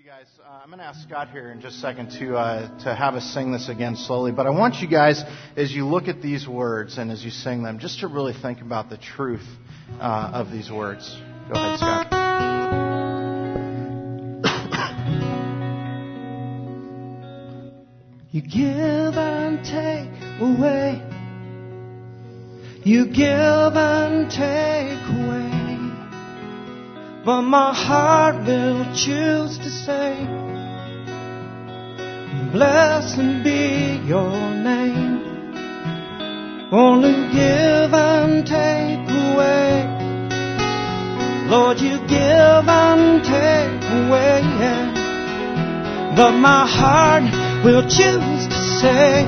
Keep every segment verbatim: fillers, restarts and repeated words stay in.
guys. Uh, I'm going to ask Scott here in just a second to uh, to have us sing this again slowly. But I want you guys, as you look at these words and as you sing them, just to really think about the truth uh, of these words. Go ahead, Scott. You give and take away. You give and take away. But my heart will choose to say, blessed be your name. Only give and take away. Lord, you give and take away, yeah. But my heart will choose to say,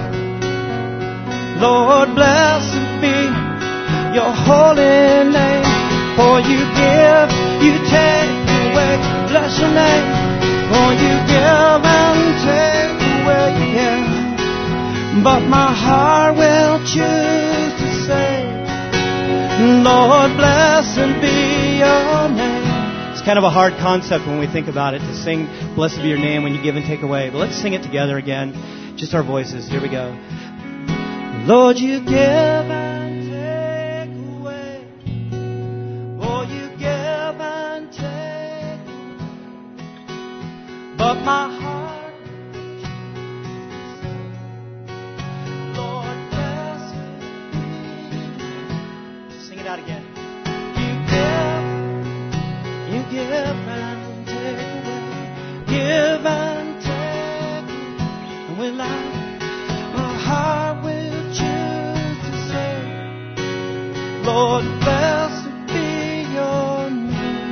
Lord, blessed be your holy name. For you give, you take away, bless your name. For you give and take away, yeah. But my heart will choose to say, Lord, blessed be your name. It's kind of a hard concept when we think about it, to sing blessed be your name when you give and take away. But let's sing it together again. Just our voices. Here we go. Lord, you give and but my heart, Lord, blessed be. Sing it out again. You give, you give and take away. Give and take away. And will I, my heart will choose to say, Lord, blessed be your name.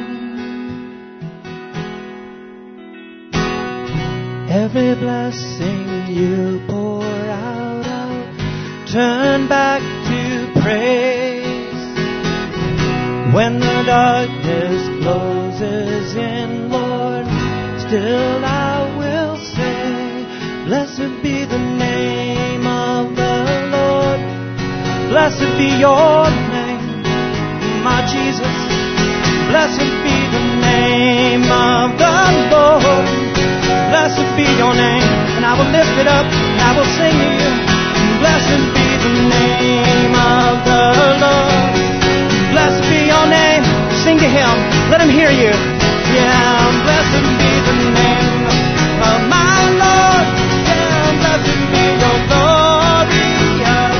Every blessing you pour out, I'll turn back to praise. When the darkness closes in, Lord, still I will say, blessed be the name of the Lord. Blessed be your name, my Jesus. Blessed be the name of the Lord. Blessed be your name, and I will lift it up, and I will sing to you. Blessed be the name of the Lord. Blessed be your name. Sing to Him. Let Him hear you. Yeah, blessed be the name of my Lord. Yeah, blessed be your glory. Yeah.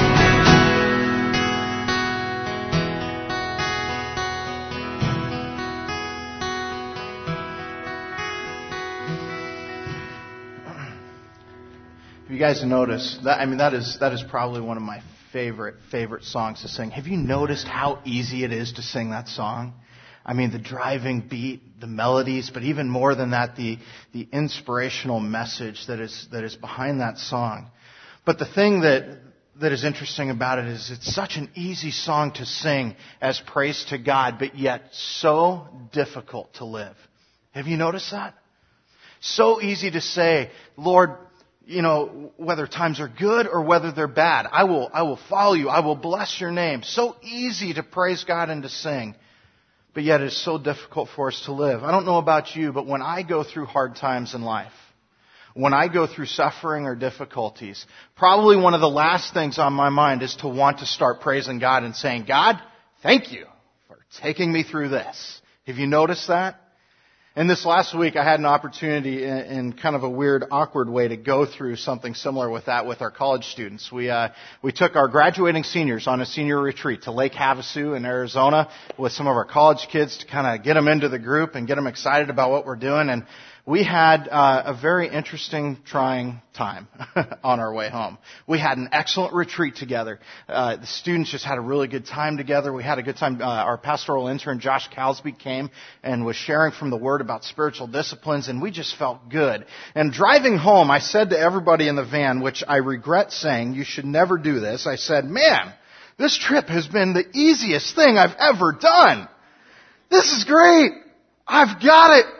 If you guys notice, that, I mean, that is that is probably one of my favorite, favorite songs to sing. Have you noticed how easy it is to sing that song? I mean, the driving beat, the melodies, but even more than that, the the inspirational message that is that is behind that song. But the thing that that is interesting about it is it's such an easy song to sing as praise to God, but yet so difficult to live. Have you noticed that? So easy to say, Lord, you know, whether times are good or whether they're bad, I will, I will follow you. I will bless your name. So easy to praise God and to sing, but yet it's so difficult for us to live. I don't know about you, but when I go through hard times in life, when I go through suffering or difficulties, probably one of the last things on my mind is to want to start praising God and saying, God, thank you for taking me through this. Have you noticed that? And this last week, I had an opportunity in, in kind of a weird, awkward way to go through something similar with that with our college students. We uh, we took our graduating seniors on a senior retreat to Lake Havasu in Arizona with some of our college kids to kind of get them into the group and get them excited about what we're doing. And we had uh, a very interesting, trying time on our way home. We had an excellent retreat together. Uh, the students just had a really good time together. We had a good time. Uh, our pastoral intern, Josh Calsby, came and was sharing from the Word about spiritual disciplines, and we just felt good. And driving home, I said to everybody in the van, which I regret saying, you should never do this. I said, man, this trip has been the easiest thing I've ever done. This is great. I've got it.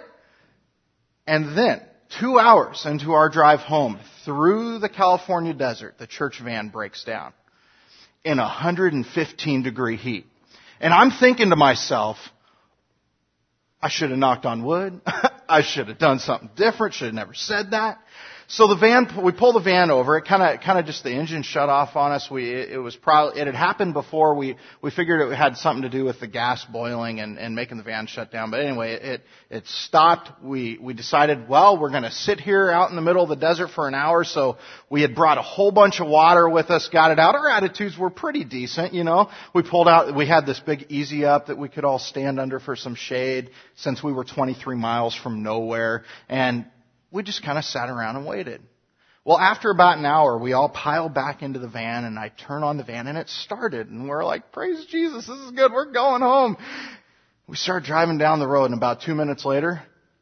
And then, two hours into our drive home through the California desert, the church van breaks down in one hundred fifteen degree heat. And I'm thinking to myself, I should have knocked on wood. I should have done something different. Should have never said that. So the van, we pull the van over. It kind of, kind of just the engine shut off on us. We, it, it was probably, it had happened before. We, we figured it had something to do with the gas boiling and, and making the van shut down. But anyway, it, it stopped. We, we decided, well, we're going to sit here out in the middle of the desert for an hour. So we had brought a whole bunch of water with us, got it out. Our attitudes were pretty decent, you know. We pulled out, we had this big Easy Up that we could all stand under for some shade since we were twenty-three miles from nowhere. And we just kind of sat around and waited. Well, after about an hour, we all piled back into the van, and I turn on the van, and it started. And we're like, praise Jesus, this is good. We're going home. We start driving down the road, and about two minutes later,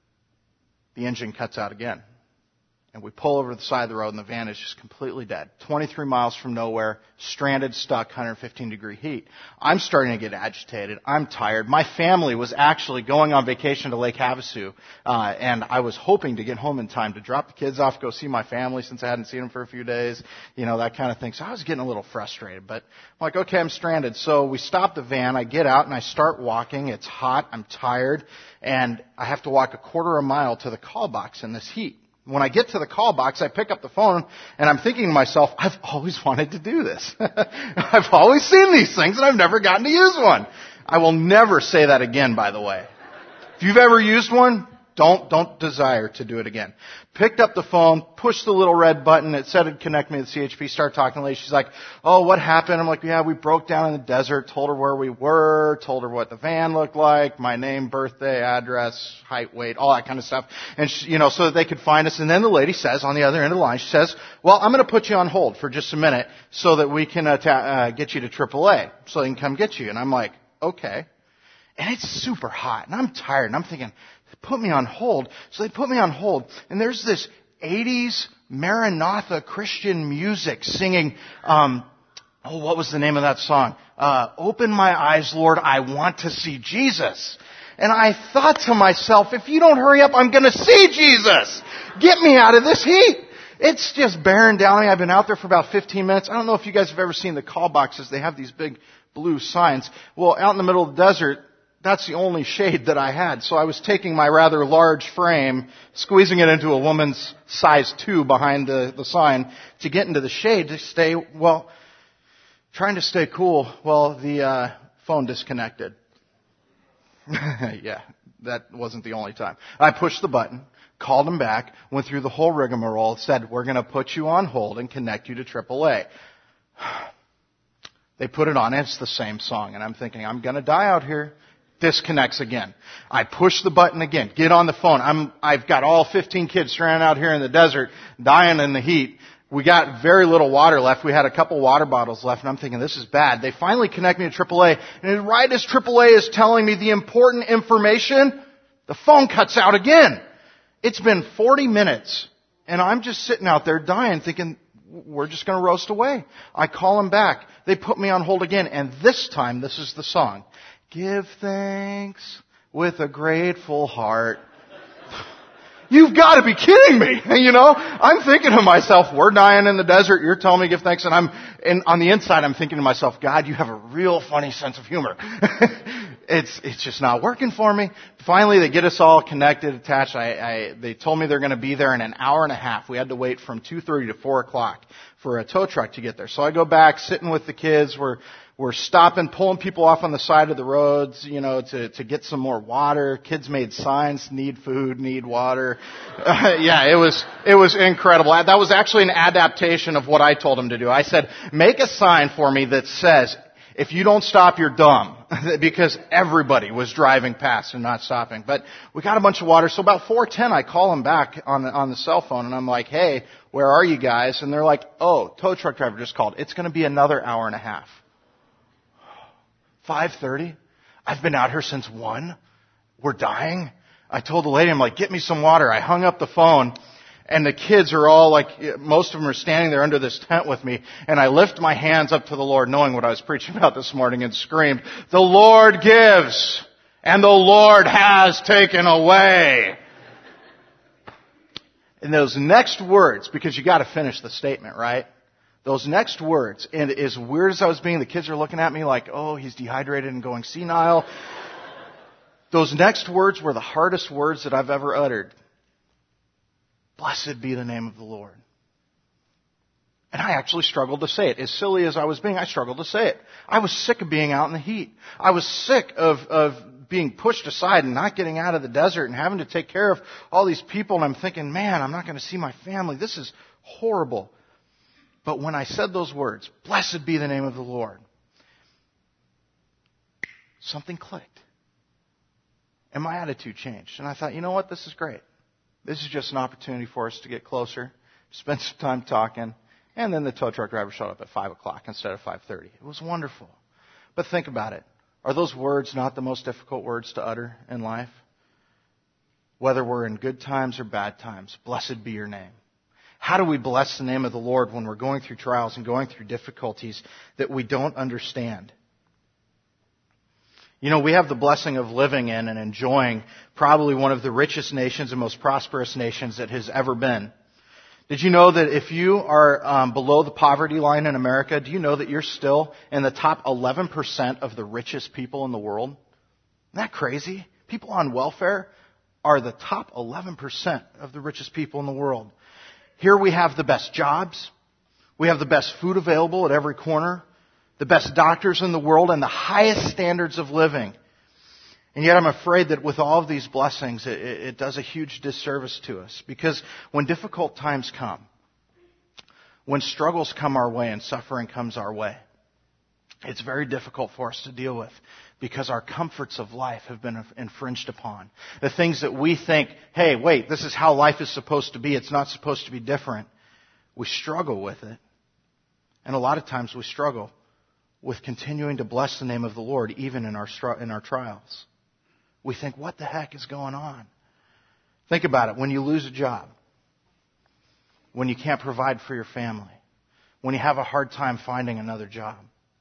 the engine cuts out again. And we pull over to the side of the road, and the van is just completely dead. twenty-three miles from nowhere, stranded, stuck, one hundred fifteen degree heat. I'm starting to get agitated. I'm tired. My family was actually going on vacation to Lake Havasu, uh, and I was hoping to get home in time to drop the kids off, go see my family since I hadn't seen them for a few days, you know, that kind of thing. So I was getting a little frustrated, but I'm like, okay, I'm stranded. So we stop the van, I get out, and I start walking. It's hot, I'm tired, and I have to walk a quarter of a mile to the call box in this heat. When I get to the call box, I pick up the phone, and I'm thinking to myself, I've always wanted to do this. I've always seen these things, and I've never gotten to use one. I will never say that again, by the way. If you've ever used one, don't, don't desire to do it again. Picked up the phone, pushed the little red button. It said it'd connect me to the C H P. Started talking to the lady. She's like, oh, what happened? I'm like, yeah, we broke down in the desert. Told her where we were. Told her what the van looked like. My name, birthday, address, height, weight, all that kind of stuff. And, she, you know, so that they could find us. And then the lady says on the other end of the line, she says, well, I'm going to put you on hold for just a minute so that we can atta- uh, get you to triple A so they can come get you. And I'm like, okay. And it's super hot. And I'm tired. And I'm thinking, put me on hold. So they put me on hold. And there's this eighties Maranatha Christian music singing, um, oh, what was the name of that song? Uh, Open My Eyes, Lord, I Want to See Jesus. And I thought to myself, if you don't hurry up, I'm going to see Jesus. Get me out of this heat. It's just bearing down on me. I've been out there for about fifteen minutes. I don't know if you guys have ever seen the call boxes. They have these big blue signs. Well, out in the middle of the desert, that's the only shade that I had. So I was taking my rather large frame, squeezing it into a woman's size two behind the, the sign to get into the shade to stay, well, trying to stay cool. Well, the uh, phone disconnected. Yeah, that wasn't the only time. I pushed the button, called them back, went through the whole rigmarole, said, we're going to put you on hold and connect you to triple A. They put it on, and it's the same song. And I'm thinking, I'm going to die out here. Disconnects again. I push the button again. Get on the phone. I'm, I've got all fifteen kids stranded out here in the desert, dying in the heat. We got very little water left. We had a couple water bottles left, and I'm thinking, this is bad. They finally connect me to triple A, and right as triple A is telling me the important information, the phone cuts out again. It's been forty minutes, and I'm just sitting out there dying, thinking, we're just going to roast away. I call them back. They put me on hold again, and this time, this is the song. Give thanks with a grateful heart. You've got to be kidding me. You know, I'm thinking to myself, we're dying in the desert. You're telling me give thanks. And I'm, and on the inside, I'm thinking to myself, God, you have a real funny sense of humor. it's, it's just not working for me. Finally, they get us all connected, attached. I, I, they told me they're going to be there in an hour and a half. We had to wait from two thirty to four o'clock for a tow truck to get there. So I go back, sitting with the kids. We're, We're stopping, pulling people off on the side of the roads, you know, to, to get some more water. Kids made signs, need food, need water. Uh, yeah, it was, it was incredible. That was actually an adaptation of what I told them to do. I said, make a sign for me that says, if you don't stop, you're dumb. Because everybody was driving past and not stopping. But we got a bunch of water. So about four ten, I call them back on the, on the cell phone, and I'm like, hey, where are you guys? And they're like, oh, tow truck driver just called. It's going to be another hour and a half. five thirty? I've been out here since one. We're dying. I told the lady, I'm like, get me some water. I hung up the phone, and the kids are all like, most of them are standing there under this tent with me, and I lift my hands up to the Lord, knowing what I was preaching about this morning, and screamed, the Lord gives, and the Lord has taken away. And those next words, because you got to finish the statement, right? Those next words, and as weird as I was being, the kids are looking at me like, oh, he's dehydrated and going senile. Those next words were the hardest words that I've ever uttered. Blessed be the name of the Lord. And I actually struggled to say it. As silly as I was being, I struggled to say it. I was sick of being out in the heat. I was sick of, of being pushed aside and not getting out of the desert and having to take care of all these people. And I'm thinking, man, I'm not going to see my family. This is horrible. But when I said those words, blessed be the name of the Lord, something clicked. And my attitude changed. And I thought, you know what? This is great. This is just an opportunity for us to get closer, spend some time talking. And then the tow truck driver showed up at five o'clock instead of five thirty. It was wonderful. But think about it. Are those words not the most difficult words to utter in life? Whether we're in good times or bad times, blessed be your name. How do we bless the name of the Lord when we're going through trials and going through difficulties that we don't understand? You know, we have the blessing of living in and enjoying probably one of the richest nations and most prosperous nations that has ever been. Did you know that if you are um, below the poverty line in America, do you know that you're still in the top eleven percent of the richest people in the world? Isn't that crazy? People on welfare are the top eleven percent of the richest people in the world. Here we have the best jobs. We have the best food available at every corner, the best doctors in the world, and the highest standards of living. And yet I'm afraid that with all of these blessings, it, it does a huge disservice to us. Because when difficult times come, when struggles come our way and suffering comes our way, it's very difficult for us to deal with because our comforts of life have been infringed upon. The things that we think, hey, wait, this is how life is supposed to be. It's not supposed to be different. We struggle with it. And a lot of times we struggle with continuing to bless the name of the Lord even in our in our trials. We think, what the heck is going on? Think about it. When you lose a job, when you can't provide for your family, when you have a hard time finding another job,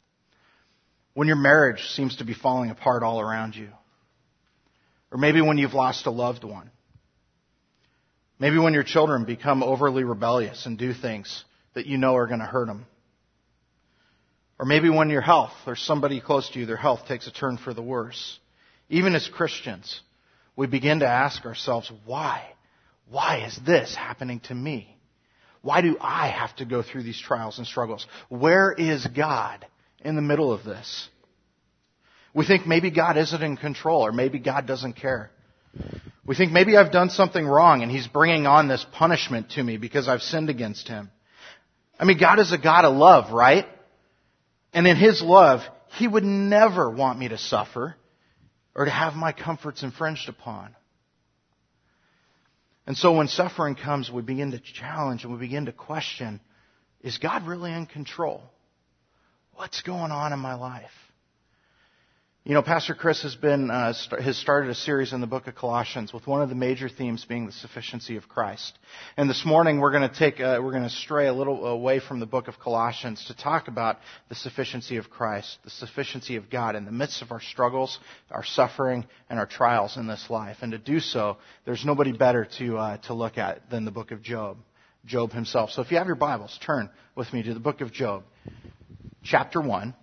when your marriage seems to be falling apart all around you, or maybe when you've lost a loved one, maybe when your children become overly rebellious and do things that you know are going to hurt them, or maybe when your health or somebody close to you, their health takes a turn for the worse. Even as Christians, we begin to ask ourselves, why? Why is this happening to me? Why do I have to go through these trials and struggles? Where is God in the middle of this? We think maybe God isn't in control, or maybe God doesn't care. We think maybe I've done something wrong and He's bringing on this punishment to me because I've sinned against Him. I mean, God is a God of love, right? And in His love, He would never want me to suffer or to have my comforts infringed upon. And so when suffering comes, we begin to challenge and we begin to question, is God really in control? What's going on in my life? You know, Pastor Chris has been uh, st- has started a series in the book of Colossians with one of the major themes being the sufficiency of Christ. And this morning we're going to take uh, we're going to stray a little away from the book of Colossians to talk about the sufficiency of Christ, the sufficiency of God in the midst of our struggles, our suffering, and our trials in this life. And to do so, there's nobody better to uh, to look at than the book of Job, Job himself. So if you have your Bibles, turn with me to the book of Job, chapter one.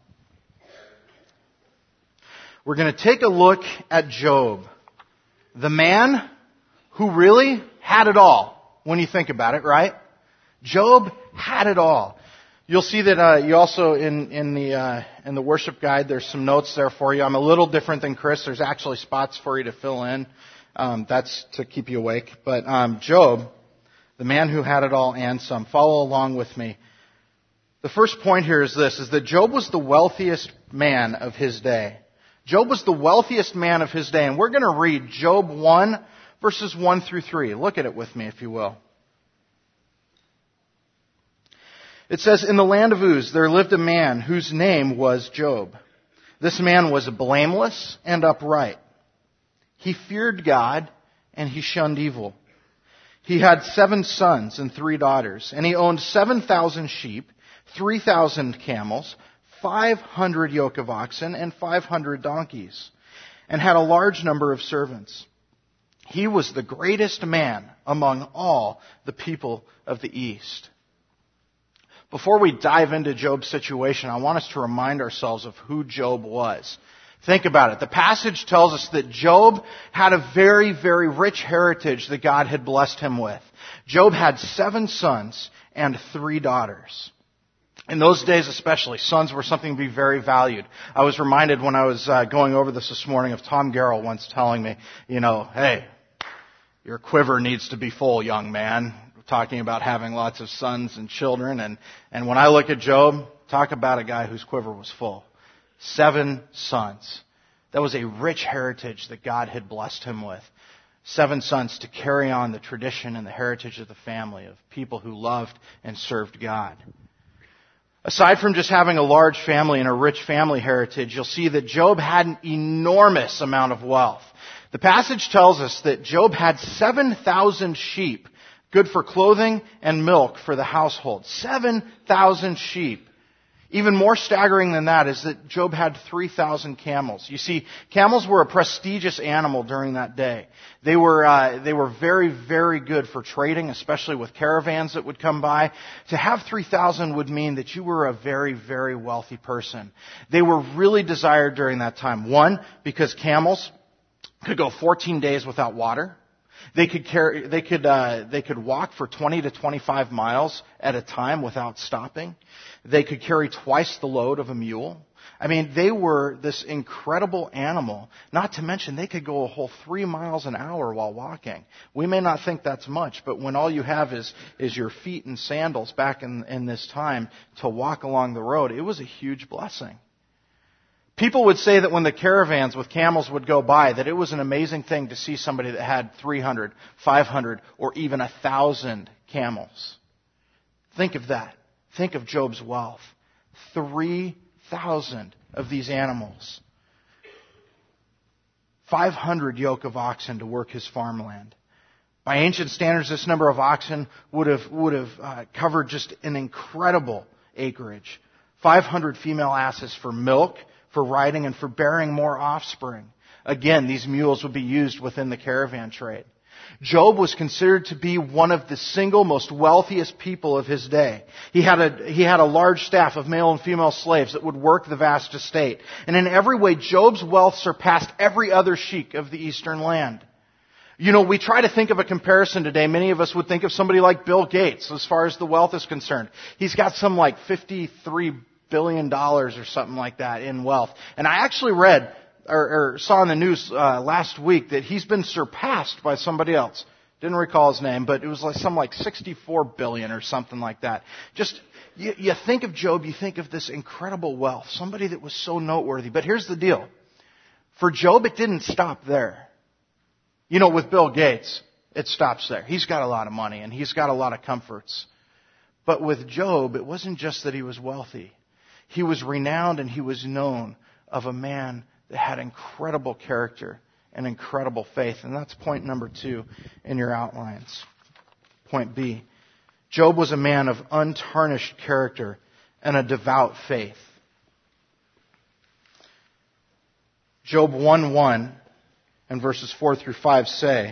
We're going to take a look at Job, the man who really had it all, when you think about it, right? Job had it all. You'll see that uh, you also, in, in, the, uh, in the worship guide, there's some notes there for you. I'm a little different than Chris. There's actually spots for you to fill in. Um, that's to keep you awake. But um, Job, the man who had it all and some. Follow along with me. The first point here is this, is that Job was the wealthiest man of his day. Job was the wealthiest man of his day. And we're going to read Job one, verses one through three. Look at it with me, if you will. It says, in the land of Uz, there lived a man whose name was Job. This man was blameless and upright. He feared God and he shunned evil. He had seven sons and three daughters, and he owned seven thousand sheep, three thousand camels, five hundred yoke of oxen, and five hundred donkeys, and had a large number of servants. He was the greatest man among all the people of the East. Before we dive into Job's situation, I want us to remind ourselves of who Job was. Think about it. The passage tells us that Job had a very, very rich heritage that God had blessed him with. Job had seven sons and three daughters. In those days especially, sons were something to be very valued. I was reminded when I was uh, going over this this morning of Tom Garrell once telling me, you know, hey, your quiver needs to be full, young man. Talking about having lots of sons and children. And, and when I look at Job, talk about a guy whose quiver was full. Seven sons. That was a rich heritage that God had blessed him with. Seven sons to carry on the tradition and the heritage of the family of people who loved and served God. Aside from just having a large family and a rich family heritage, you'll see that Job had an enormous amount of wealth. The passage tells us that Job had seven thousand sheep, good for clothing and milk for the household. seven thousand sheep. Even more staggering than that is that Job had three thousand camels. You see, camels were a prestigious animal during that day. They were, uh, they were very, very good for trading, especially with caravans that would come by. To have three thousand would mean that you were a very, very wealthy person. They were really desired during that time. One, because camels could go fourteen days without water. They could carry, they could, uh, they could walk for twenty to twenty-five miles at a time without stopping. They could carry twice the load of a mule. I mean, they were this incredible animal. Not to mention, they could go a whole three miles an hour while walking. We may not think that's much, but when all you have is, is your feet and sandals back in, in this time to walk along the road, it was a huge blessing. People would say that when the caravans with camels would go by, that it was an amazing thing to see somebody that had three hundred, five hundred, or even one thousand camels. Think of that. Think of Job's wealth. three thousand of these animals. five hundred yoke of oxen to work his farmland. By ancient standards, this number of oxen would have, would have uh, covered just an incredible acreage. five hundred female asses for milk, for riding, and for bearing more offspring. Again, these mules would be used within the caravan trade. Job was considered to be one of the single most wealthiest people of his day. He had a, he had a large staff of male and female slaves that would work the vast estate. And in every way, Job's wealth surpassed every other sheik of the eastern land. You know, we try to think of a comparison today. Many of us would think of somebody like Bill Gates as far as the wealth is concerned. He's got some like fifty-three billion dollars or something like that in wealth. And I actually read or, or saw in the news uh, last week that he's been surpassed by somebody else. Didn't recall his name, but it was like some like sixty-four billion or something like that. Just, you, you think of Job, you think of this incredible wealth, somebody that was so noteworthy. But here's the deal. For Job, it didn't stop there. You know, with Bill Gates, it stops there. He's got a lot of money and he's got a lot of comforts. But with Job, it wasn't just that he was wealthy. He was renowned and he was known of a man that had incredible character and incredible faith. And that's point number two in your outlines. Point B. Job was a man of untarnished character and a devout faith. Job one one and verses four through five say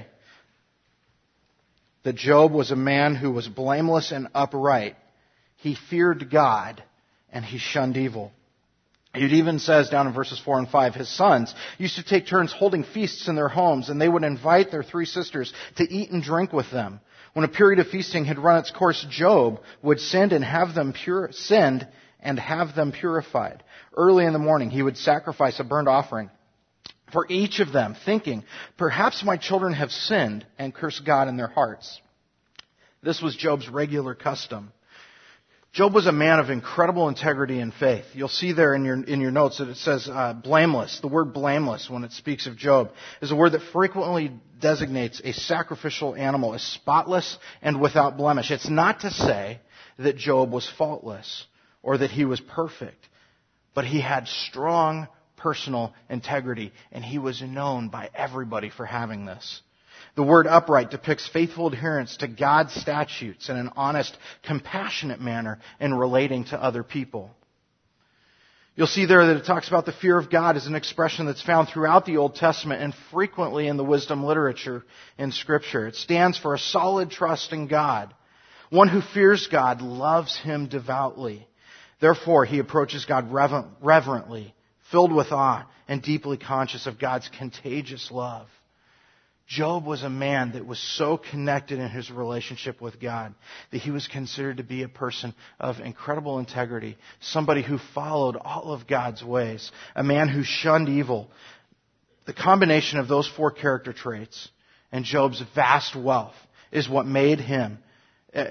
that Job was a man who was blameless and upright. He feared God and he shunned evil. It even says down in verses four and five, his sons used to take turns holding feasts in their homes, and they would invite their three sisters to eat and drink with them. When a period of feasting had run its course, Job would send and have them pure, send and have them purified. Early in the morning, he would sacrifice a burnt offering for each of them, thinking, perhaps my children have sinned and cursed God in their hearts. This was Job's regular custom. Job was a man of incredible integrity and faith. You'll see there in your in your notes that it says uh, blameless. The word blameless, when it speaks of Job, is a word that frequently designates a sacrificial animal as spotless and without blemish. It's not to say that Job was faultless or that he was perfect, but he had strong personal integrity, and he was known by everybody for having this. The word upright depicts faithful adherence to God's statutes in an honest, compassionate manner in relating to other people. You'll see there that it talks about the fear of God as an expression that's found throughout the Old Testament and frequently in the wisdom literature in Scripture. It stands for a solid trust in God. One who fears God loves Him devoutly. Therefore, he approaches God reverently, filled with awe and deeply conscious of God's contagious love. Job was a man that was so connected in his relationship with God that he was considered to be a person of incredible integrity, somebody who followed all of God's ways, a man who shunned evil. The combination of those four character traits and Job's vast wealth is what made him, uh,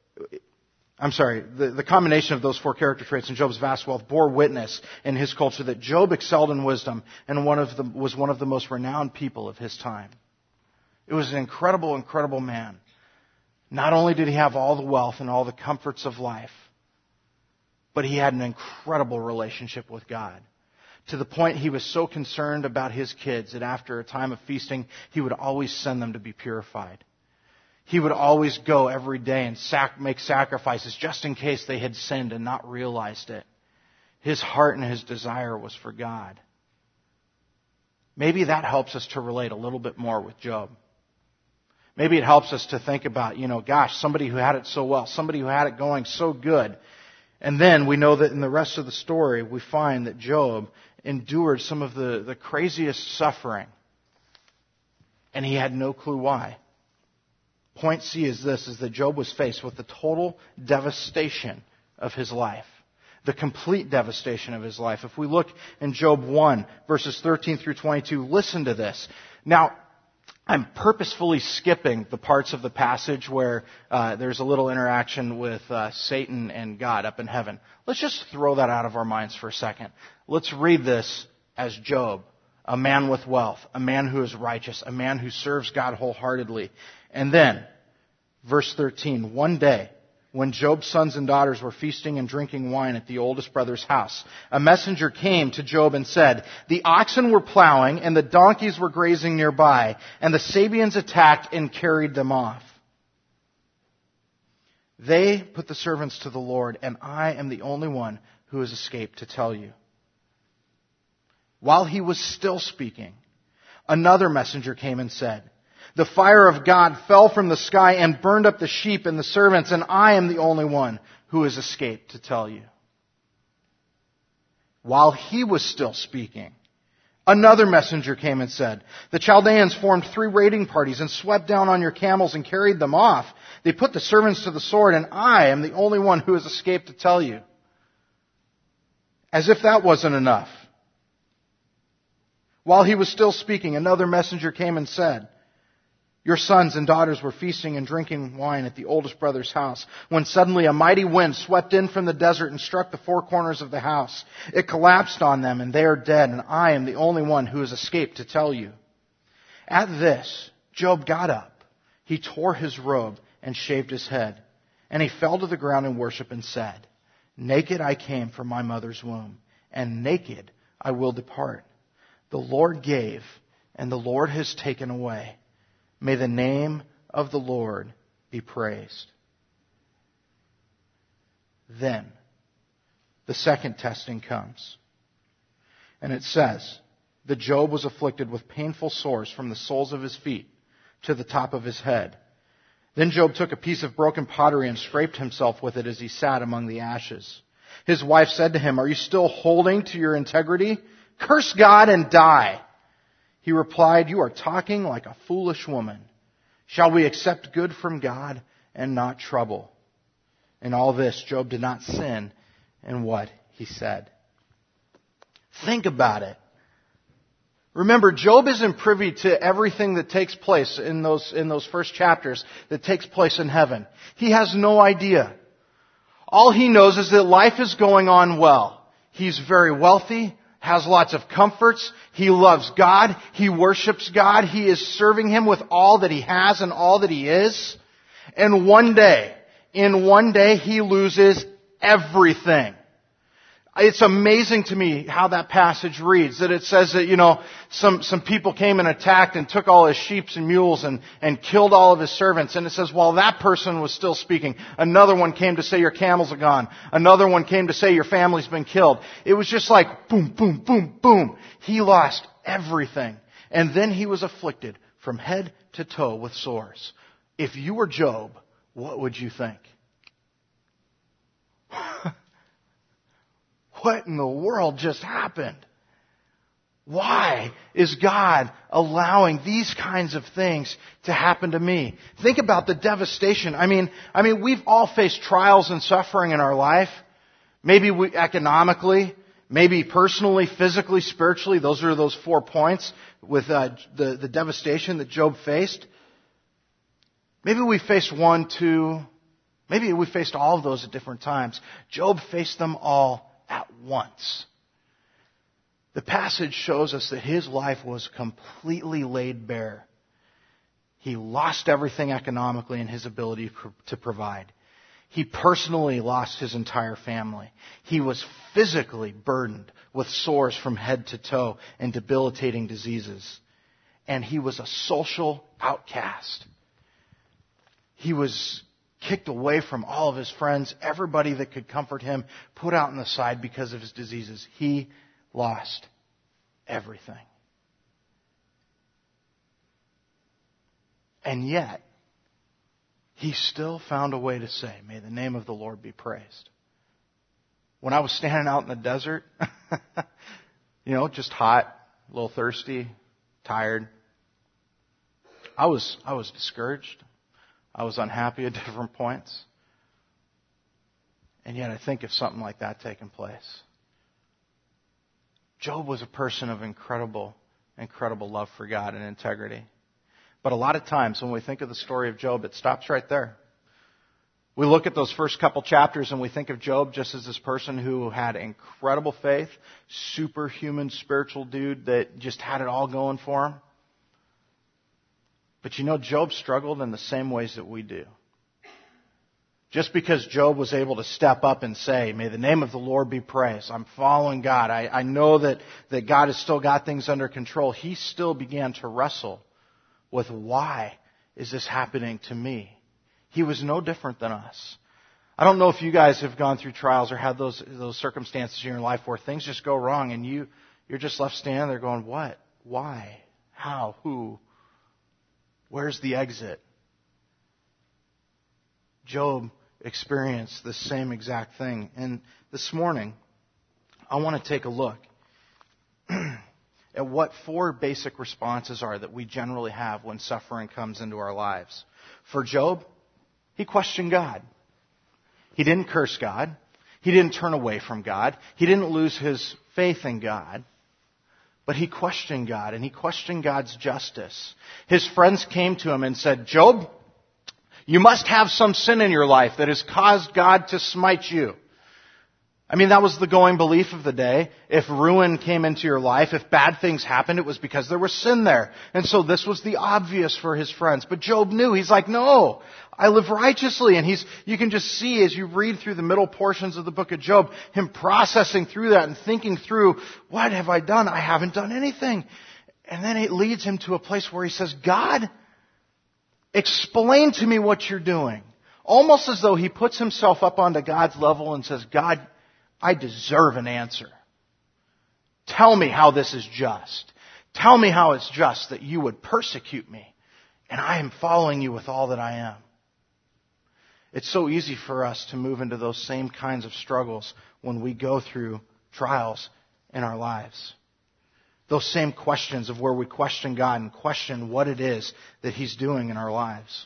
I'm sorry, the, the combination of those four character traits and Job's vast wealth bore witness in his culture that Job excelled in wisdom and one of the, was one of the most renowned people of his time. It was an incredible, incredible man. Not only did he have all the wealth and all the comforts of life, but he had an incredible relationship with God. To the point he was so concerned about his kids that after a time of feasting, he would always send them to be purified. He would always go every day and sac- make sacrifices just in case they had sinned and not realized it. His heart and his desire was for God. Maybe that helps us to relate a little bit more with Job. Maybe it helps us to think about, you know, gosh, somebody who had it so well, somebody who had it going so good. And then we know that in the rest of the story, we find that Job endured some of the, the craziest suffering. And he had no clue why. Point C is this, is that Job was faced with the total devastation of his life. The complete devastation of his life. If we look in Job one, verses thirteen through twenty-two, listen to this. Now, I'm purposefully skipping the parts of the passage where uh, there's a little interaction with uh, Satan and God up in heaven. Let's just throw that out of our minds for a second. Let's read this as Job, a man with wealth, a man who is righteous, a man who serves God wholeheartedly. And then, verse thirteen, one day, when Job's sons and daughters were feasting and drinking wine at the oldest brother's house, a messenger came to Job and said, "The oxen were plowing and the donkeys were grazing nearby, and the Sabeans attacked and carried them off. They put the servants to the Lord, and I am the only one who has escaped to tell you." While he was still speaking, another messenger came and said, "The fire of God fell from the sky and burned up the sheep and the servants, and I am the only one who has escaped to tell you." While he was still speaking, another messenger came and said, "The Chaldeans formed three raiding parties and swept down on your camels and carried them off. They put the servants to the sword, and I am the only one who has escaped to tell you." As if that wasn't enough. While he was still speaking, another messenger came and said, "Your sons and daughters were feasting and drinking wine at the oldest brother's house, when suddenly a mighty wind swept in from the desert and struck the four corners of the house. It collapsed on them, and they are dead, and I am the only one who has escaped to tell you." At this, Job got up. He tore his robe and shaved his head, and he fell to the ground in worship and said, "Naked I came from my mother's womb, and naked I will depart. The Lord gave, and the Lord has taken away. May the name of the Lord be praised." Then, the second testing comes. And it says that Job was afflicted with painful sores from the soles of his feet to the top of his head. Then Job took a piece of broken pottery and scraped himself with it as he sat among the ashes. His wife said to him, "Are you still holding to your integrity? Curse God and die." He replied, "You are talking like a foolish woman. Shall we accept good from God and not trouble?" In all this, Job did not sin in what he said. Think about it. Remember, Job isn't privy to everything that takes place in those, in those first chapters that takes place in heaven. He has no idea. All he knows is that life is going on well. He's very wealthy, has lots of comforts. He loves God. He worships God. He is serving Him with all that he has and all that he is. And one day, in one day, he loses everything. It's amazing to me how that passage reads, that it says that, you know, some, some people came and attacked and took all his sheep and mules and, and killed all of his servants. And it says, while that person was still speaking, another one came to say your camels are gone. Another one came to say your family's been killed. It was just like boom, boom, boom, boom. He lost everything. And then he was afflicted from head to toe with sores. If you were Job, what would you think? What in the world just happened? Why is God allowing these kinds of things to happen to me? Think about the devastation. I mean, I mean, we've all faced trials and suffering in our life. Maybe we, economically, maybe personally, physically, spiritually. Those are those four points with uh, the, the devastation that Job faced. Maybe we faced one, two, maybe we faced all of those at different times. Job faced them all at once. The passage shows us that his life was completely laid bare. He lost everything economically in his ability to provide. He personally lost his entire family. He was physically burdened with sores from head to toe and debilitating diseases. And he was a social outcast. He was kicked away from all of his friends, everybody that could comfort him, put out on the side because of his diseases. He lost everything. And yet, he still found a way to say, may the name of the Lord be praised. When I was standing out in the desert, you know, just hot, a little thirsty, tired, I was, I was discouraged. I was unhappy at different points. And yet I think of something like that taking place. Job was a person of incredible, incredible love for God and integrity. But a lot of times when we think of the story of Job, it stops right there. We look at those first couple chapters and we think of Job just as this person who had incredible faith, superhuman spiritual dude that just had it all going for him. But you know, Job struggled in the same ways that we do. Just because Job was able to step up and say, may the name of the Lord be praised. I'm following God. I, I know that, that God has still got things under control. He still began to wrestle with why is this happening to me? He was no different than us. I don't know if you guys have gone through trials or had those those circumstances in your life where things just go wrong and you, you're just left standing there going, what? Why? How? Who? Where's the exit? Job experienced the same exact thing. And this morning, I want to take a look at what four basic responses are that we generally have when suffering comes into our lives. For Job, he questioned God. He didn't curse God. He didn't turn away from God. He didn't lose his faith in God. But he questioned God, and he questioned God's justice. His friends came to him and said, Job, you must have some sin in your life that has caused God to smite you. I mean, that was the going belief of the day. If ruin came into your life, if bad things happened, it was because there was sin there. And so this was the obvious for his friends. But Job knew. He's like, no, I live righteously. And he's, you can just see as you read through the middle portions of the book of Job, him processing through that and thinking through, what have I done? I haven't done anything. And then it leads him to a place where he says, God, explain to me what you're doing. Almost as though he puts himself up onto God's level and says, God, I deserve an answer. Tell me how this is just. Tell me how it's just that you would persecute me, and I am following you with all that I am. It's so easy for us to move into those same kinds of struggles when we go through trials in our lives. Those same questions of where we question God and question what it is that He's doing in our lives.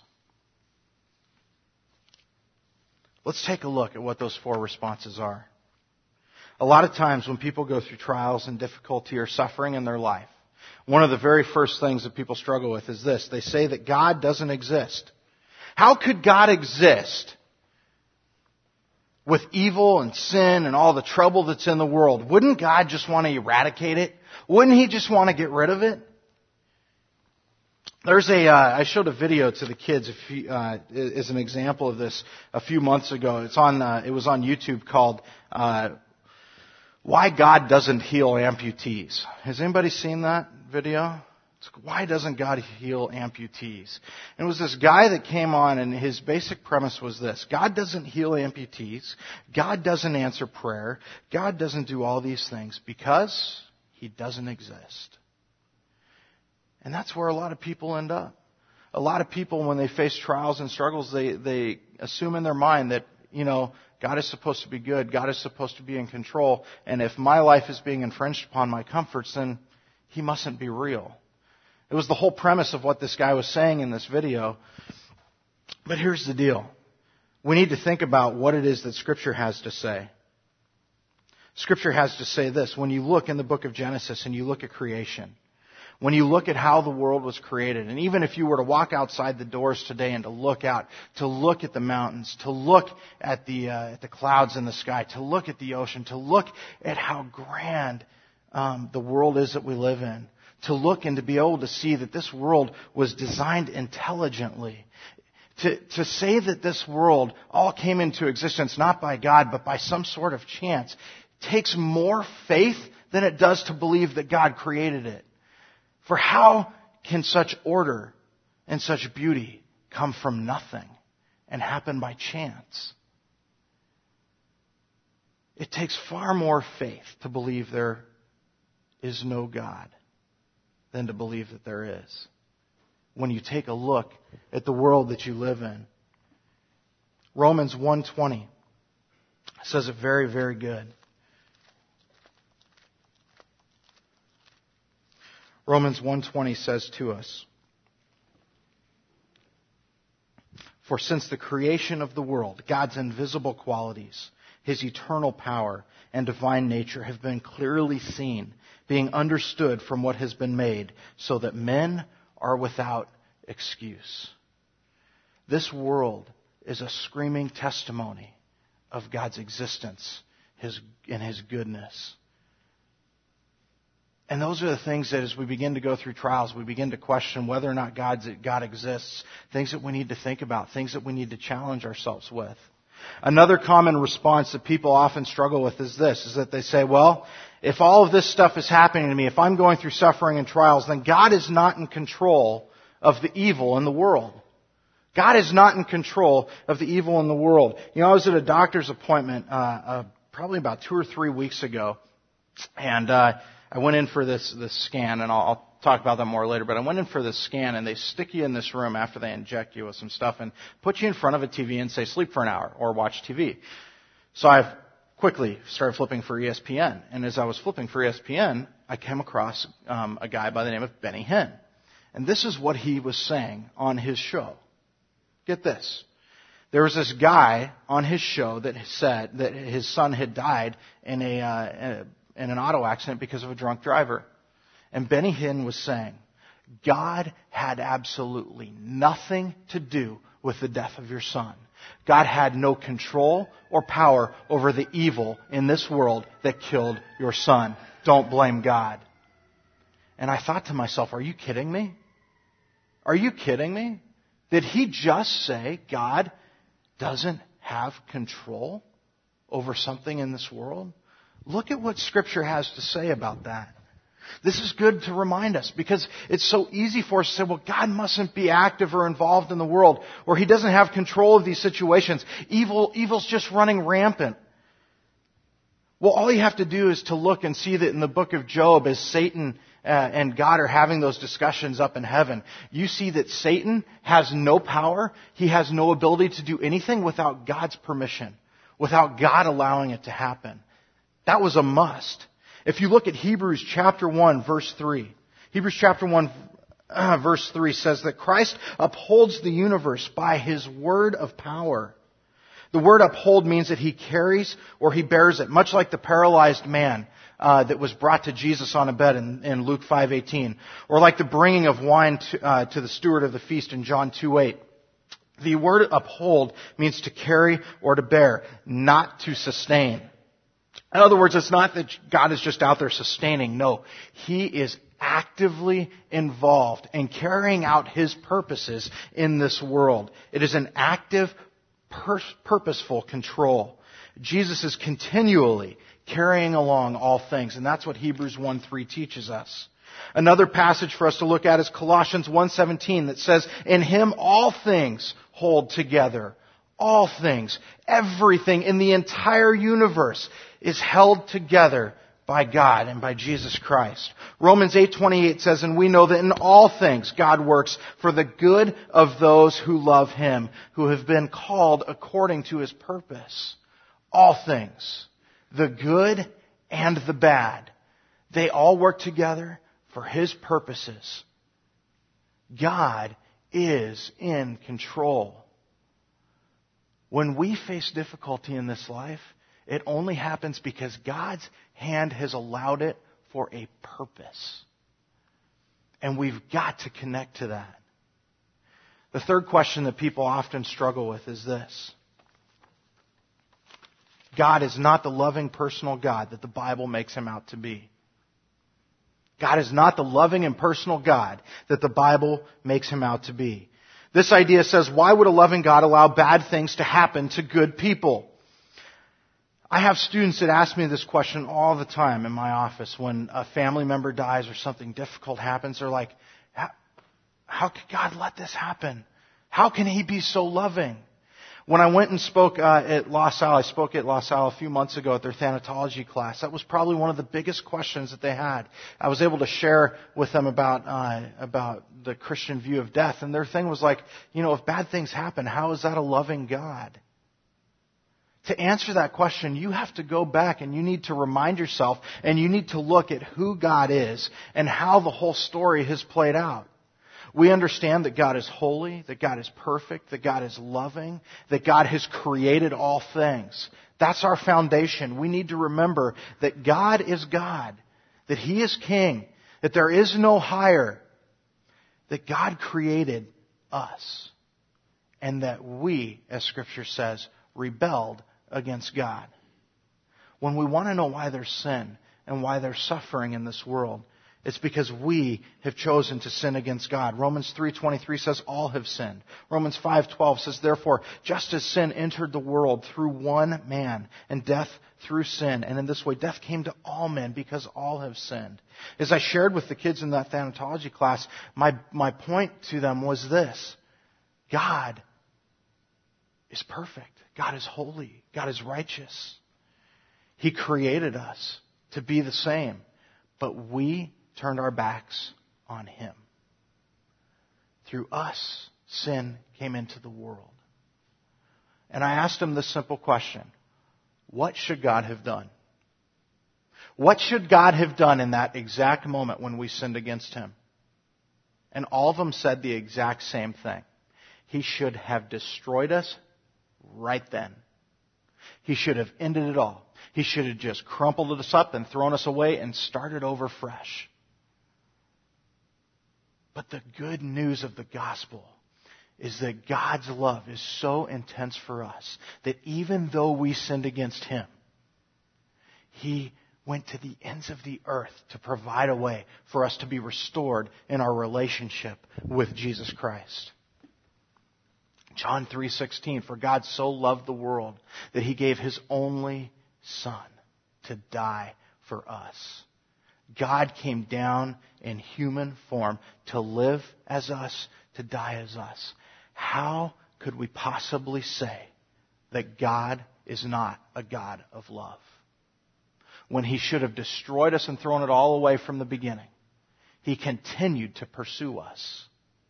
Let's take a look at what those four responses are. A lot of times when people go through trials and difficulty or suffering in their life, one of the very first things that people struggle with is this. They say that God doesn't exist. How could God exist with evil and sin and all the trouble that's in the world? Wouldn't God just want to eradicate it? Wouldn't He just want to get rid of it? There's a, uh, I showed a video to the kids a few, uh, as an example of this a few months ago. It's on, uh, it was on YouTube called, uh, Why God Doesn't Heal Amputees. Has anybody seen that video? It's, why doesn't God heal amputees? And it was this guy that came on, and his basic premise was this. God doesn't heal amputees. God doesn't answer prayer. God doesn't do all these things because He doesn't exist. And that's where a lot of people end up. A lot of people, when they face trials and struggles, they, they assume in their mind that, you know, God is supposed to be good. God is supposed to be in control. And if my life is being infringed upon my comforts, then he mustn't be real. It was the whole premise of what this guy was saying in this video. But here's the deal. We need to think about what it is that Scripture has to say. Scripture has to say this. When you look in the book of Genesis and you look at creation, when you look at how the world was created, and even if you were to walk outside the doors today and to look out, to look at the mountains, to look at the uh, at the clouds in the sky, to look at the ocean, to look at how grand um, the world is that we live in, to look and to be able to see that this world was designed intelligently. To, to say that this world all came into existence not by God but by some sort of chance takes more faith than it does to believe that God created it. For how can such order and such beauty come from nothing and happen by chance? It takes far more faith to believe there is no God than to believe that there is. When you take a look at the world that you live in. Romans one twenty says it very, very good. Romans one twenty says to us, "For since the creation of the world, God's invisible qualities, His eternal power and divine nature have been clearly seen, being understood from what has been made, so that men are without excuse." This world is a screaming testimony of God's existence His, and His goodness. And those are the things that as we begin to go through trials, we begin to question whether or not God's, God exists, things that we need to think about, things that we need to challenge ourselves with. Another common response that people often struggle with is this, is that they say, well, if all of this stuff is happening to me, if I'm going through suffering and trials, then God is not in control of the evil in the world. God is not in control of the evil in the world. You know, I was at a doctor's appointment uh, uh probably about two or three weeks ago, and uh I went in for this this scan, and I'll, I'll talk about that more later, but I went in for this scan, and they stick you in this room after they inject you with some stuff and put you in front of a T V and say, sleep for an hour or watch T V. So I quickly started flipping for E S P N, and as I was flipping for E S P N, I came across um, a guy by the name of Benny Hinn. And this is what he was saying on his show. Get this. There was this guy on his show that said that his son had died in a, uh, in an auto accident because of a drunk driver. And Benny Hinn was saying, God had absolutely nothing to do with the death of your son. God had no control or power over the evil in this world that killed your son. Don't blame God. And I thought to myself, are you kidding me? Are you kidding me? Did he just say God doesn't have control over something in this world? Look at what Scripture has to say about that. This is good to remind us because it's so easy for us to say, well, God mustn't be active or involved in the world, or He doesn't have control of these situations. Evil, evil's just running rampant. Well, all you have to do is to look and see that in the book of Job, as Satan uh, and God are having those discussions up in heaven, you see that Satan has no power. He has no ability to do anything without God's permission, without God allowing it to happen. That was a must. If you look at Hebrews chapter one, verse three, Hebrews chapter one, uh, verse three says that Christ upholds the universe by His word of power. The word uphold means that He carries or He bears it, much like the paralyzed man uh, that was brought to Jesus on a bed in, in Luke five eighteen, or like the bringing of wine to, uh, to the steward of the feast in John two eight. The word uphold means to carry or to bear, not to sustain. In other words, it's not that God is just out there sustaining. No, He is actively involved in carrying out His purposes in this world. It is an active, pur- purposeful control. Jesus is continually carrying along all things, and that's what Hebrews one three teaches us. Another passage for us to look at is Colossians one seventeen that says, in Him all things hold together. All things, everything in the entire universe is held together by God and by Jesus Christ. Romans eight twenty-eight says, and we know that in all things God works for the good of those who love Him, who have been called according to His purpose. All things, the good and the bad, they all work together for His purposes. God is in control. When we face difficulty in this life, it only happens because God's hand has allowed it for a purpose. And we've got to connect to that. The third question that people often struggle with is this. God is not the loving personal God that the Bible makes Him out to be. God is not the loving and personal God that the Bible makes Him out to be. This idea says, why would a loving God allow bad things to happen to good people? I have students that ask me this question all the time in my office when a family member dies or something difficult happens. They're like, how, how could God let this happen? How can He be so loving? When I went and spoke uh, at La Salle, I spoke at La Salle a few months ago at their thanatology class. That was probably one of the biggest questions that they had. I was able to share with them about uh, about the Christian view of death, and their thing was like, you know, if bad things happen, how is that a loving God? To answer that question, you have to go back and you need to remind yourself, and you need to look at who God is and how the whole story has played out. We understand that God is holy, that God is perfect, that God is loving, that God has created all things. That's our foundation. We need to remember that God is God, that He is King, that there is no higher, that God created us, and that we, as Scripture says, rebelled against God. When we want to know why there's sin and why there's suffering in this world, it's because we have chosen to sin against God. Romans three twenty-three says all have sinned. Romans five twelve says, therefore, just as sin entered the world through one man, and death through sin, and in this way death came to all men because all have sinned. As I shared with the kids in that thanatology class, my, my point to them was this. God is perfect. God is holy. God is righteous. He created us to be the same, but we turned our backs on Him. Through us, sin came into the world. And I asked them this simple question. What should God have done? What should God have done in that exact moment when we sinned against Him? And all of them said the exact same thing. He should have destroyed us right then. He should have ended it all. He should have just crumpled us up and thrown us away and started over fresh. But the good news of the gospel is that God's love is so intense for us that even though we sinned against Him, He went to the ends of the earth to provide a way for us to be restored in our relationship with Jesus Christ. John three sixteen, for God so loved the world that He gave His only Son to die for us. God came down in human form to live as us, to die as us. How could we possibly say that God is not a God of love? When He should have destroyed us and thrown it all away from the beginning, He continued to pursue us.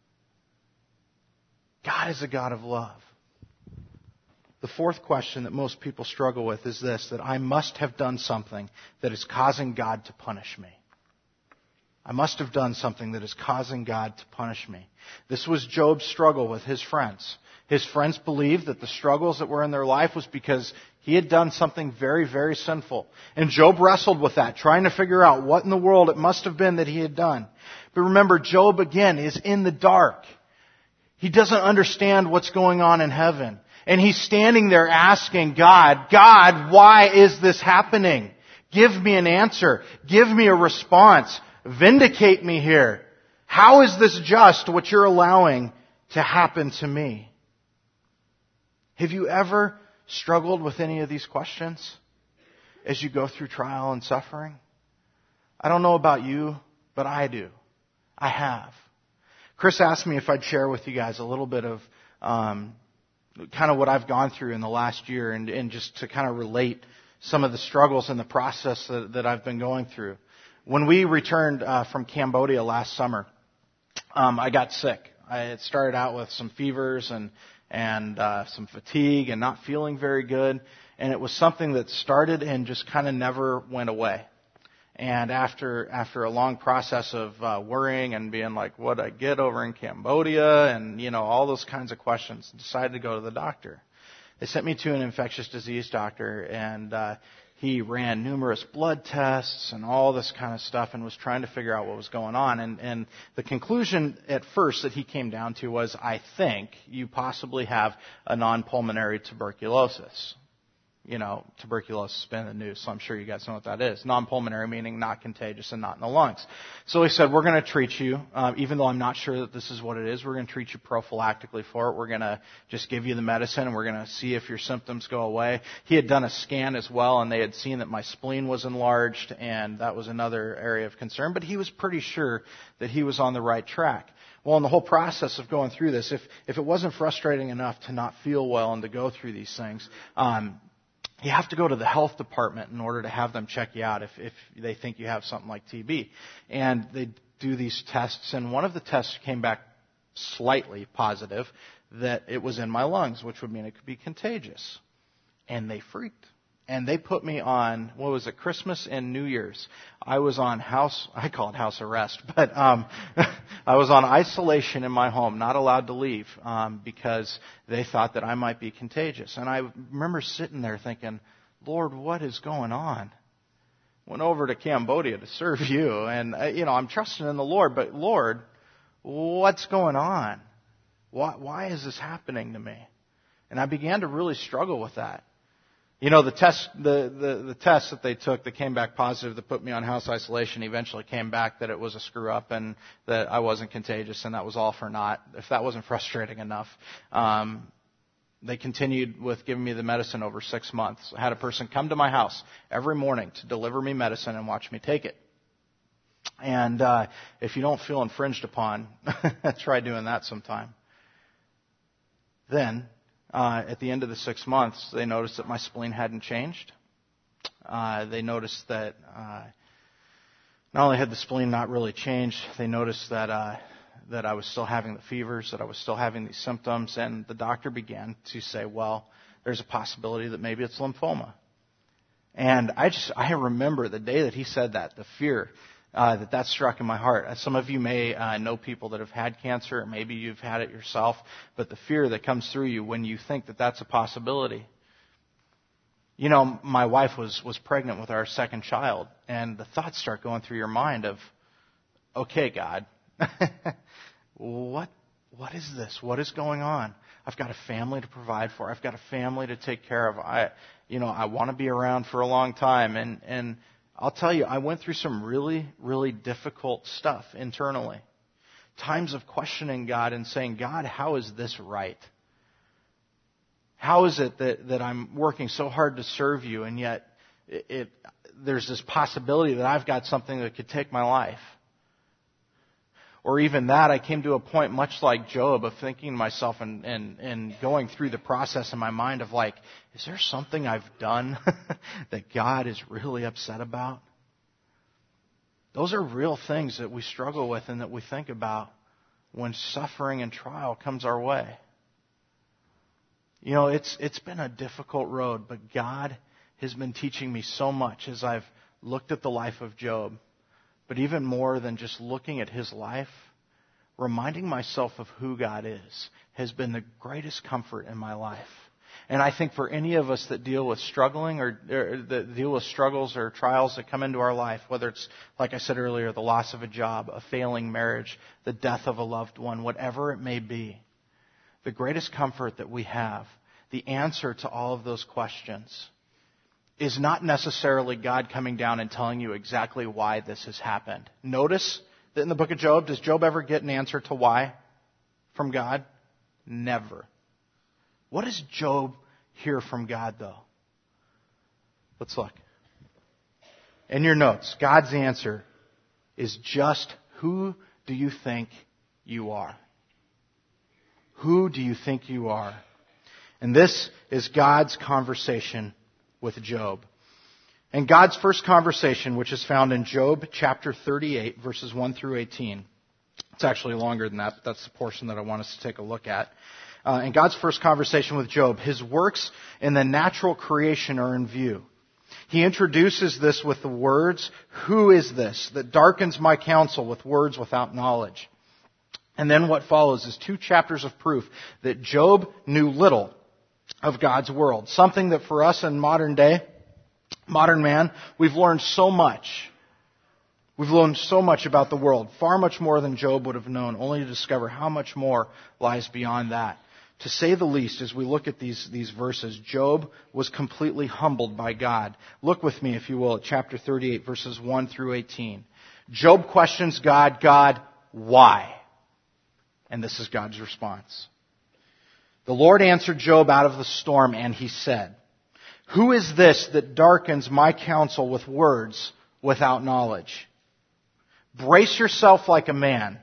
God is a God of love. The fourth question that most people struggle with is this, that I must have done something that is causing God to punish me. I must have done something that is causing God to punish me. This was Job's struggle with his friends. His friends believed that the struggles that were in their life was because he had done something very, very sinful. And Job wrestled with that, trying to figure out what in the world it must have been that he had done. But remember, Job, again, is in the dark. He doesn't understand what's going on in heaven. And he's standing there asking God, God, why is this happening? Give me an answer. Give me a response. Vindicate me here. How is this just what you're allowing to happen to me? Have you ever struggled with any of these questions as you go through trial and suffering? I don't know about you, but I do. I have. Chris asked me if I'd share with you guys a little bit of um, kind of what I've gone through in the last year, and, and just to kind of relate some of the struggles in the process that, that I've been going through. When we returned uh, from Cambodia last summer, um, I got sick. I had started out with some fevers and and uh, some fatigue and not feeling very good, and it was something that started and just kind of never went away. And after after a long process of uh, worrying and being like, what did I get over in Cambodia, and you know all those kinds of questions, decided to go to the doctor. They sent me to an infectious disease doctor, and uh, he ran numerous blood tests and all this kind of stuff, and was trying to figure out what was going on. And, and the conclusion at first that he came down to was, I think you possibly have a non-pulmonary tuberculosis. You know, tuberculosis has been in the news, so I'm sure you guys know what that is. Non-pulmonary meaning not contagious and not in the lungs. So he said, we're going to treat you, uh, even though I'm not sure that this is what it is, we're going to treat you prophylactically for it. We're going to just give you the medicine, and we're going to see if your symptoms go away. He had done a scan as well, and they had seen that my spleen was enlarged, and that was another area of concern. But he was pretty sure that he was on the right track. Well, in the whole process of going through this, if, if it wasn't frustrating enough to not feel well and to go through these things, um, you have to go to the health department in order to have them check you out if, if they think you have something like T B. And they do these tests, and one of the tests came back slightly positive that it was in my lungs, which would mean it could be contagious. And they freaked. And they put me on, what was it, Christmas and New Year's. I was on house, I call it house arrest, but um, I was on isolation in my home, not allowed to leave, um, because they thought that I might be contagious. And I remember sitting there thinking, Lord, what is going on? Went over to Cambodia to serve you, and, uh, you know, I'm trusting in the Lord, but Lord, what's going on? Why, why is this happening to me? And I began to really struggle with that. You know, the test, the, the, the test that they took that came back positive that put me on house isolation eventually came back that it was a screw up and that I wasn't contagious, and that was all for naught. If that wasn't frustrating enough, um, they continued with giving me the medicine over six months. I had a person come to my house every morning to deliver me medicine and watch me take it. And uh, if you don't feel infringed upon, try doing that sometime. Then, Uh, at the end of the six months, they noticed that my spleen hadn't changed. Uh, they noticed that uh, not only had the spleen not really changed, they noticed that uh, that I was still having the fevers, that I was still having these symptoms, and the doctor began to say, well, there's a possibility that maybe it's lymphoma. And I just, I remember the day that he said that, the fear Uh, that that struck in my heart. Uh, some of you may uh, know people that have had cancer, or maybe you've had it yourself, but the fear that comes through you when you think that that's a possibility. You know, my wife was, was pregnant with our second child, and the thoughts start going through your mind of, okay, God, what what is this? What is going on? I've got a family to provide for. I've got a family to take care of. I, you know, I want to be around for a long time, and and I'll tell you, I went through some really, really difficult stuff internally. Times of questioning God and saying, God, how is this right? How is it that, that I'm working so hard to serve you, and yet it, it, there's this possibility that I've got something that could take my life? Or even that, I came to a point much like Job of thinking to myself and, and, and going through the process in my mind of like, is there something I've done that God is really upset about? Those are real things that we struggle with and that we think about when suffering and trial comes our way. You know, it's it's been a difficult road, but God has been teaching me so much as I've looked at the life of Job. But even more than just looking at his life, reminding myself of who God is has been the greatest comfort in my life. And I think for any of us that deal with struggling or, or that deal with struggles or trials that come into our life, whether it's, like I said earlier, the loss of a job, a failing marriage, the death of a loved one, whatever it may be, the greatest comfort that we have, the answer to all of those questions, is not necessarily God coming down and telling you exactly why this has happened. Notice that in the book of Job, does Job ever get an answer to why from God? Never. What does Job hear from God, though? Let's look. In your notes, God's answer is just, who do you think you are? Who do you think you are? And this is God's conversation with Job. And God's first conversation, which is found in Job chapter thirty-eight, verses one through eighteen. It's actually longer than that, but that's the portion that I want us to take a look at. Uh, and God's first conversation with Job, his works in the natural creation are in view. He introduces this with the words, "Who is this that darkens my counsel with words without knowledge?" And then what follows is two chapters of proof that Job knew little of God's world. Something that for us in modern day, modern man, we've learned so much. We've learned so much about the world, far much more than Job would have known, only to discover how much more lies beyond that. To say the least, as we look at these, these verses, Job was completely humbled by God. Look with me, if you will, at chapter thirty-eight, verses one through eighteen. Job questions God, God, why? And this is God's response. The Lord answered Job out of the storm, and he said, "Who is this that darkens my counsel with words without knowledge? Brace yourself like a man.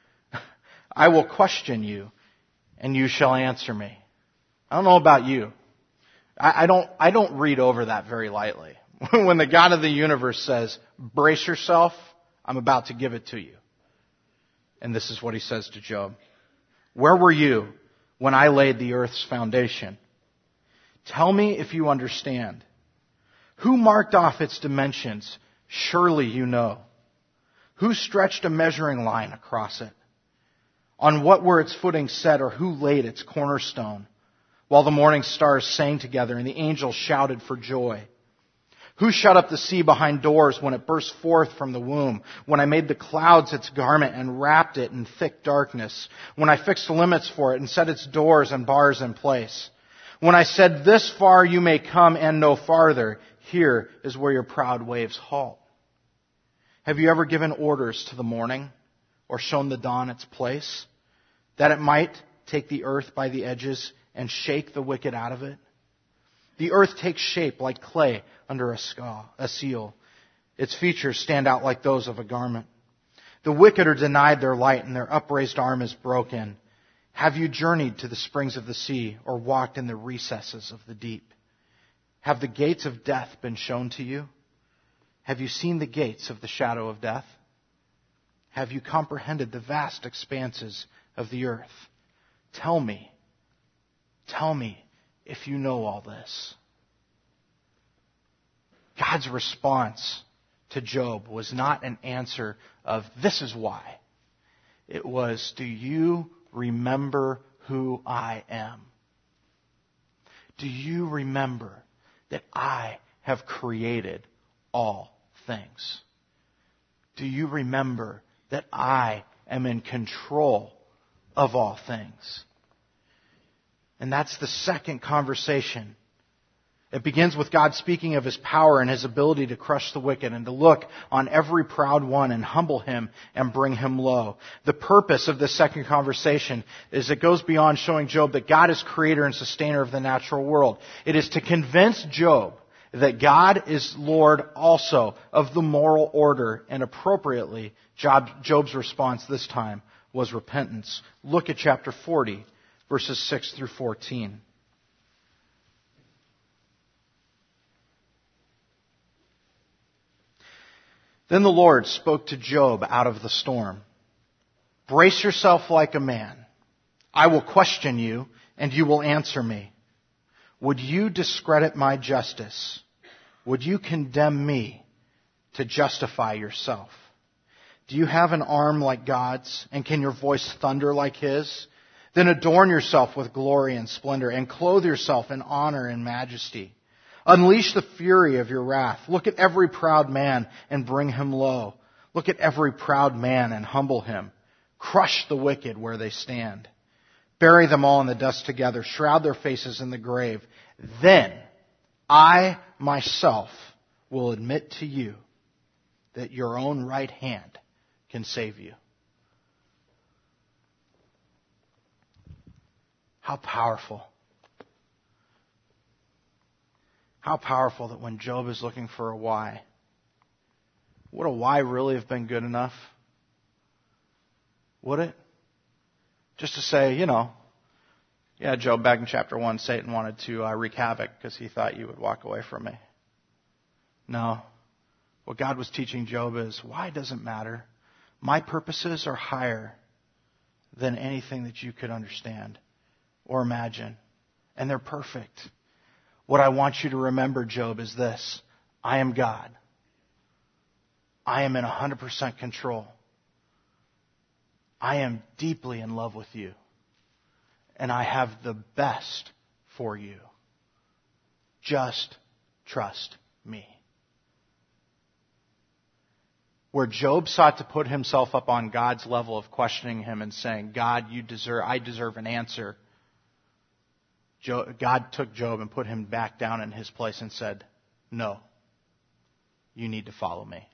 I will question you, and you shall answer me." I don't know about you. I, I don't, I don't read over that very lightly. When the God of the universe says, "Brace yourself, I'm about to give it to you." And this is what he says to Job. "Where were you when I laid the earth's foundation? Tell me if you understand. Who marked off its dimensions? Surely you know. Who stretched a measuring line across it? On what were its footings set, or who laid its cornerstone? While the morning stars sang together and the angels shouted for joy. Who shut up the sea behind doors when it burst forth from the womb? When I made the clouds its garment and wrapped it in thick darkness? When I fixed limits for it and set its doors and bars in place? When I said, 'This far you may come and no farther,' here is where your proud waves halt. Have you ever given orders to the morning or shown the dawn its place, that it might take the earth by the edges and shake the wicked out of it? The earth takes shape like clay under a, skull, a seal. Its features stand out like those of a garment. The wicked are denied their light, and their upraised arm is broken. Have you journeyed to the springs of the sea, or walked in the recesses of the deep? Have the gates of death been shown to you? Have you seen the gates of the shadow of death? Have you comprehended the vast expanses of the earth? Tell me, tell me if you know all this." God's response to Job was not an answer of, "This is why." It was, "Do you remember who I am? Do you remember that I have created all things? Do you remember that I am in control of all things?" And that's the second conversation. It begins with God speaking of His power and His ability to crush the wicked and to look on every proud one and humble him and bring him low. The purpose of this second conversation is it goes beyond showing Job that God is creator and sustainer of the natural world. It is to convince Job that God is Lord also of the moral order, and appropriately, Job, Job's response this time was repentance. Look at chapter forty, verses six through fourteen. Then the Lord spoke to Job out of the storm. "Brace yourself like a man. I will question you, and you will answer me. Would you discredit my justice? Would you condemn me to justify yourself? Do you have an arm like God's, and can your voice thunder like His? Then adorn yourself with glory and splendor, and clothe yourself in honor and majesty. Unleash the fury of your wrath. Look at every proud man and bring him low. Look at every proud man and humble him. Crush the wicked where they stand. Bury them all in the dust together. Shroud their faces in the grave. Then I myself will admit to you that your own right hand can save you." How powerful. How powerful that when Job is looking for a why, would a why really have been good enough? Would it? Just to say, you know, yeah, Job, back in chapter one, Satan wanted to uh, wreak havoc because he thought you would walk away from me. No. What God was teaching Job is, why doesn't matter. My purposes are higher than anything that you could understand or imagine. And they're perfect. What I want you to remember, Job, is this. I am God. I am in one hundred percent control. I am deeply in love with you. And I have the best for you. Just trust me. Where Job sought to put himself up on God's level of questioning him and saying, God, you deserve, I deserve an answer. God took Job and put him back down in his place and said, no, you need to follow me.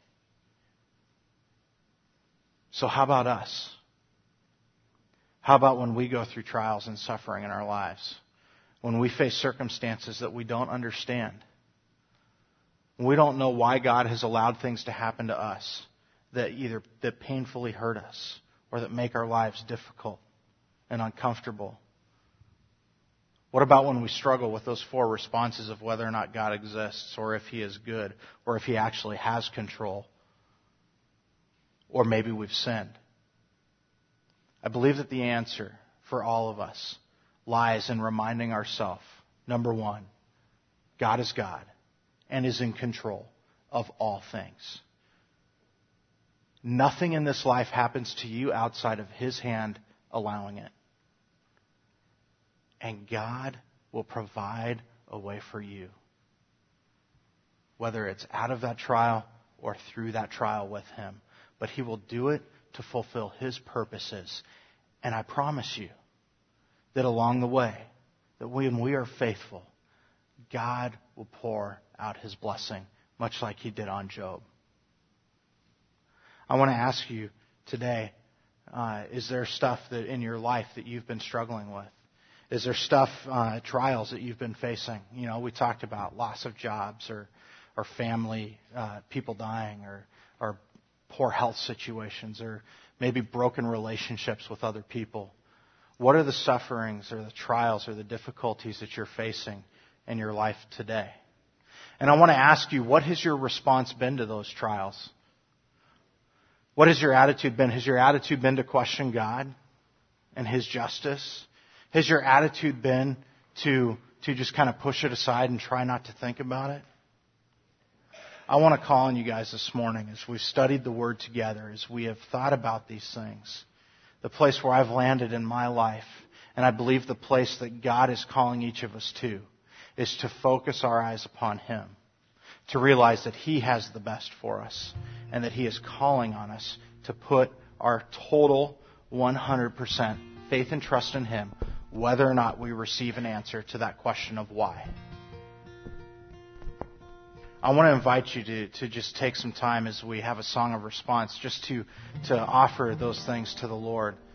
So how about us? How about when we go through trials and suffering in our lives? When we face circumstances that we don't understand? When we don't know why God has allowed things to happen to us that either that painfully hurt us or that make our lives difficult and uncomfortable? What about when we struggle with those four responses of whether or not God exists, or if He is good, or if He actually has control, or maybe we've sinned? I believe that the answer for all of us lies in reminding ourselves, number one, God is God and is in control of all things. Nothing in this life happens to you outside of His hand allowing it. And God will provide a way for you, whether it's out of that trial or through that trial with Him. But He will do it to fulfill His purposes. And I promise you that along the way, that when we are faithful, God will pour out His blessing, much like He did on Job. I want to ask you today, uh, is there stuff that in your life that you've been struggling with? Is there stuff, uh, trials that you've been facing? You know, we talked about loss of jobs or, or family, uh, people dying, or, or poor health situations, or maybe broken relationships with other people. What are the sufferings or the trials or the difficulties that you're facing in your life today? And I want to ask you, what has your response been to those trials? What has your attitude been? Has your attitude been to question God and His justice? Has your attitude been to, to just kind of push it aside and try not to think about it? I want to call on you guys this morning as we've studied the Word together, as we have thought about these things. The place where I've landed in my life, and I believe the place that God is calling each of us to, is to focus our eyes upon Him. To realize that He has the best for us, and that He is calling on us to put our total one hundred percent faith and trust in Him, whether or not we receive an answer to that question of why. I want to invite you to, to just take some time as we have a song of response, just to, to offer those things to the Lord.